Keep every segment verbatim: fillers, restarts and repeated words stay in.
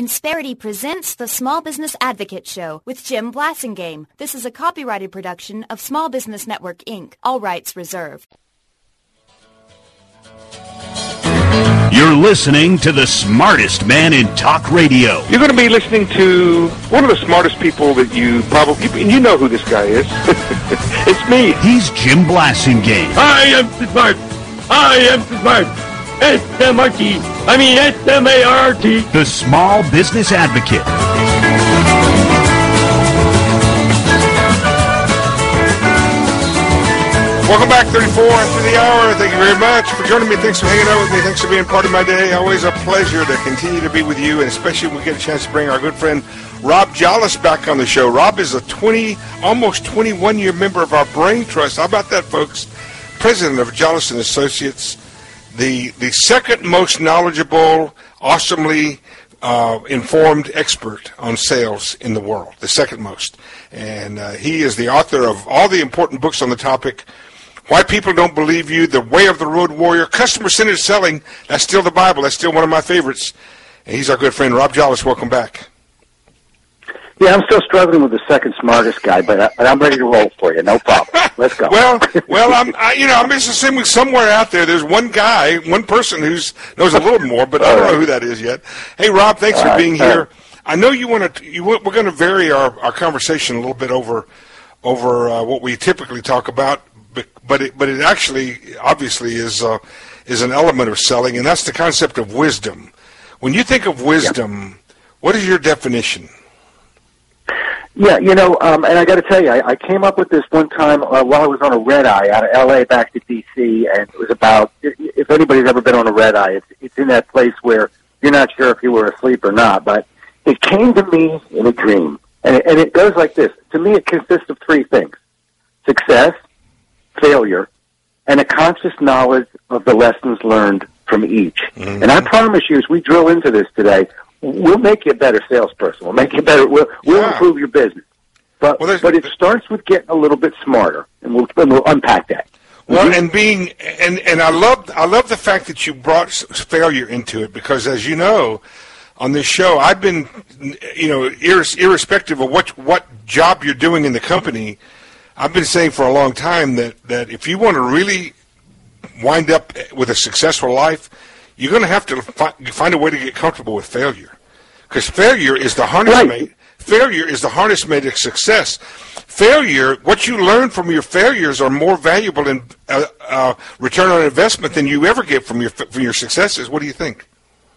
Insperity presents the Small Business Advocate Show with Jim Blasingame. This is a copyrighted production of Small Business Network, Incorporated. All rights reserved. You're listening to the smartest man in talk radio. You're going to be listening to one of the smartest people that you probably, you know who this guy is. It's me. He's Jim Blasingame. I am smart. I am smart. S M R T. I mean S M A R T. The Small Business Advocate. Welcome back, thirty-four after the hour. Thank you very much for joining me. Thanks for hanging out with me. Thanks for being part of my day. Always a pleasure to continue to be with you, and especially when we get a chance to bring our good friend Rob Jolles back on the show. Rob is a twenty, almost twenty-one-year member of our Brain Trust. How about that, folks? President of Jolles and Associates, the the second most knowledgeable, awesomely uh, informed expert on sales in the world, the second most. And uh, he is the author of all the important books on the topic. Why People Don't Believe You, The Way of the Road Warrior, Customer-Centered Selling. That's still the Bible. That's still one of my favorites. And he's our good friend, Rob Jolles. Welcome back. Yeah, I'm still struggling with the second smartest guy, but, I, but I'm ready to roll for you. No problem. Let's go. well, well, I'm, I, you know, I'm just assuming somewhere out there there's one guy, one person who's knows a little more, but I don't know who that is yet. Hey, Rob, thanks for being here. I know you want to. You, we're going to vary our, our conversation a little bit over over uh, what we typically talk about, but but it, but it actually obviously is uh, is an element of selling, and that's the concept of wisdom. When you think of wisdom, yeah. What is your definition? Yeah, you know, um, and I got to tell you, I, I came up with this one time uh, while I was on a red eye out of L A back to D C, and it was about, if anybody's ever been on a red eye, it's, it's in that place where you're not sure if you were asleep or not, but it came to me in a dream, and it, and it goes like this. To me, it consists of three things: success, failure, and a conscious knowledge of the lessons learned from each. Mm-hmm. And I promise you, as we drill into this today, we'll make you a better salesperson. We'll make you better. We'll, we'll yeah. improve your business. But well, but it starts with getting a little bit smarter, and we'll, and we'll unpack that. Well, mm-hmm. and being and and I love I love the fact that you brought failure into it, because as you know, on this show, I've been, you know, irres- irrespective of what what job you're doing in the company, I've been saying for a long time that that if you want to really wind up with a successful life, you're going to have to fi- find a way to get comfortable with failure. Because failure is the harness right. made. Failure is the harness made of success. Failure, what you learn from your failures are more valuable in uh, uh, return on investment than you ever get from your from your successes. What do you think?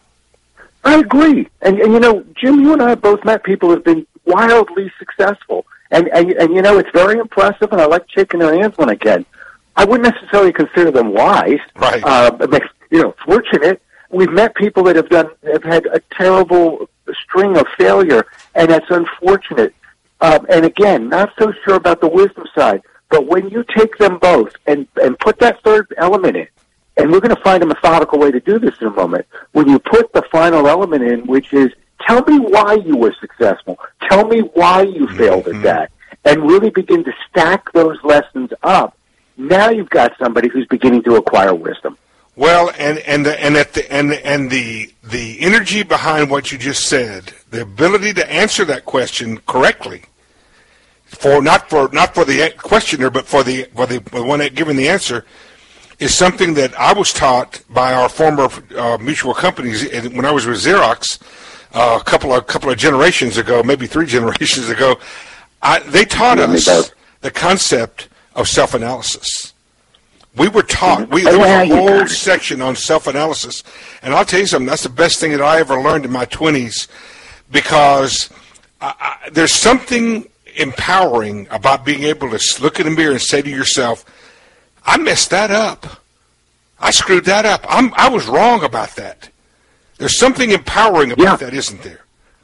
I agree. And, and you know, Jim, you and I have both met people who have been wildly successful. And, and, and you know, it's very impressive, and I like shaking their hands when I can. I wouldn't necessarily consider them wise. Right. Uh, you know, fortunate. We've met people that have done have had a terrible string of failure, and that's unfortunate. Um, and again, not so sure about the wisdom side, but when you take them both and and put that third element in, and we're going to find a methodical way to do this in a moment. When you put the final element in, which is tell me why you were successful, tell me why you failed mm-hmm. at that, and really begin to stack those lessons up. Now you've got somebody who's beginning to acquire wisdom. Well, and and the, and at the and and the the energy behind what you just said, the ability to answer that question correctly, for not for not for the questioner, but for the for the, for the one giving the answer, is something that I was taught by our former uh, mutual companies when I was with Xerox uh, a couple of couple of generations ago, maybe three generations ago. I, they taught us the concept of self-analysis. We were taught. We, there was a whole section on self-analysis. And I'll tell you something, that's the best thing that I ever learned in my twenties, because I, I, there's something empowering about being able to look in the mirror and say to yourself, I messed that up. I screwed that up. I'm, I was wrong about that. There's something empowering about yeah. that, isn't there?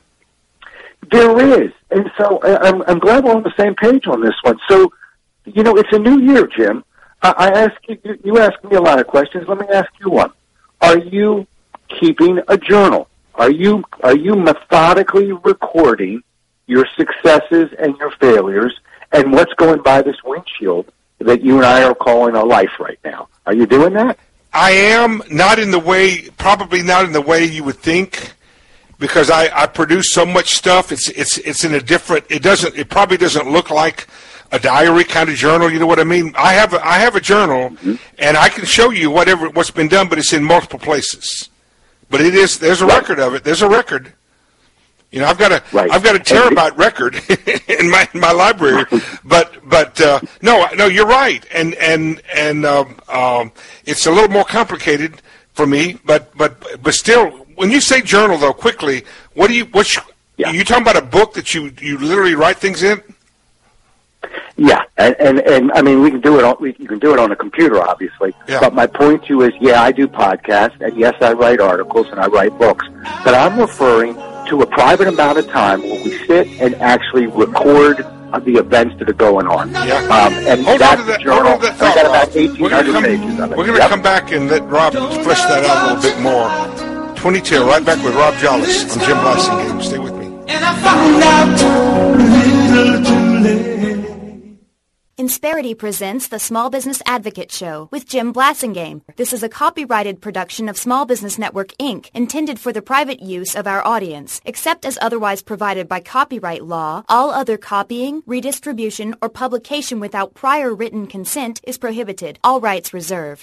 There is. And so I'm, I'm glad we're on the same page on this one. So, you know, it's a new year, Jim. I ask you, you ask me a lot of questions. Let me ask you one. Are you keeping a journal? Are you, are you methodically recording your successes and your failures and what's going by this windshield that you and I are calling a life right now? Are you doing that? I am, not in the way, probably not in the way you would think, because I, I produce so much stuff. It's it's it's in a different. It doesn't. It probably doesn't look like a diary kind of journal. You know what I mean? I have a, I have a journal, mm-hmm. and I can show you whatever what's been done, but it's in multiple places. But it is. There's a right. record of it. There's a record. You know, I've got a right. I've got a terabyte record in my in my library. But but uh, no no you're right. And and and um, um, it's a little more complicated for me. But but but still, when you say journal though, quickly, what do you what's yeah. are you talking about a book that you you literally write things in? Yeah, and, and and I mean we can do it on we, you can do it on a computer, obviously. Yeah. But my point to you is, yeah, I do podcasts, and yes, I write articles and I write books. But I'm referring to a private amount of time where we sit and actually record the events that are going on. Yeah. Um, and hold that's on to that, the journal. hold on to that thought, I got about Rob. eighteen hundred pages of it. We're going to yep. come back and let Rob flesh that out a little bit more. twenty till, right back with Rob Jollis on Jim Blassingame. Stay with me. And I found out a little too late. Insperity presents the Small Business Advocate Show with Jim Blassingame. This is a copyrighted production of Small Business Network, Incorporated, intended for the private use of our audience. Except as otherwise provided by copyright law, all other copying, redistribution, or publication without prior written consent is prohibited. All rights reserved.